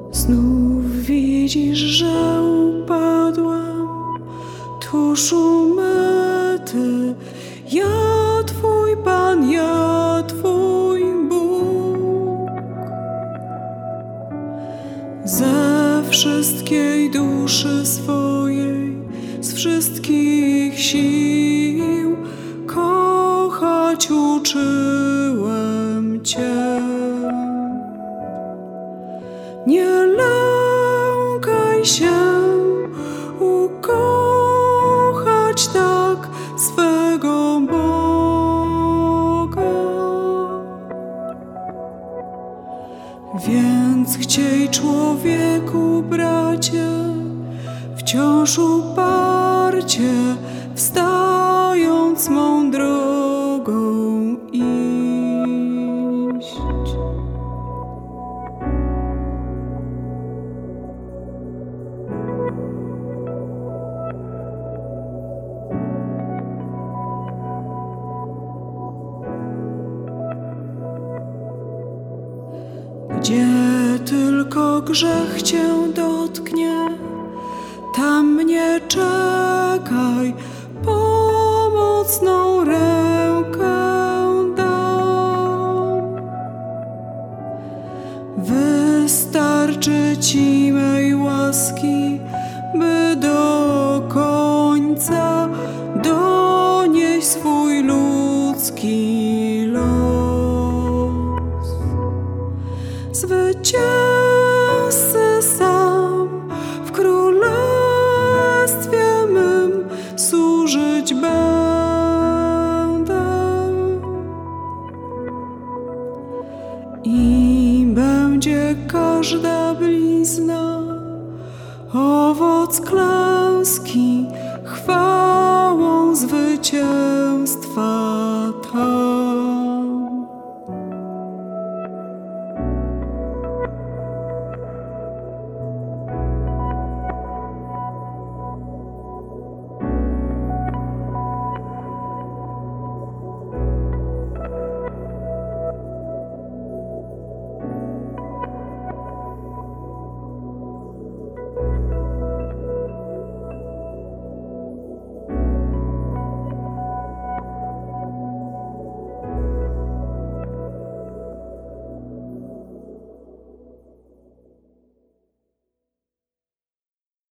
Znów widzisz, że upadłam tuż u mety. Ja Twój Pan, ja Twój Bóg. Ze wszystkiej duszy swojej, z wszystkich sił kochać uczyłem Cię. Nie lękaj się ukochać tak swego Boga. Więc chciej, człowieku, bracie, wciąż uparcie, wstając mą drogą iść. Gdzie tylko grzech Cię dotknie, tam mnie czekaj, pomocną rękę dam. Wystarczy Ci mej łaski, by do końca donieść swój ludzki los. Zwycięzcy sam w królestwie mym służyć będę i będzie każda blizna owoc klęski, chwałą zwycięstwa tak.